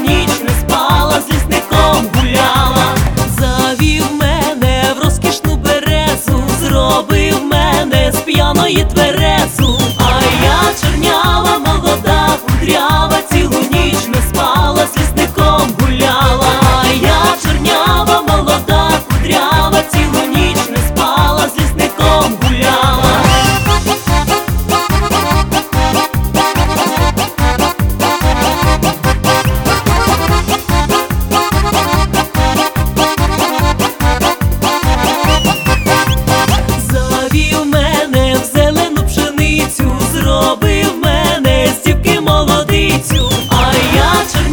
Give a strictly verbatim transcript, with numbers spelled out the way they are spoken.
ніч не спала, з лісником гуляла. Завів мене в розкішну березу, зробив мене з п'яної тверезу. А я чорнява, молода, кудрява, цілу ніч не спала, з лісником гуляла. А я чорнява, молода, кудрява, цілу ніч не спала, з лісником гуляла. Завів мене в зелену пшеницю, зробив мене з дівки молодицю. А я чорнява,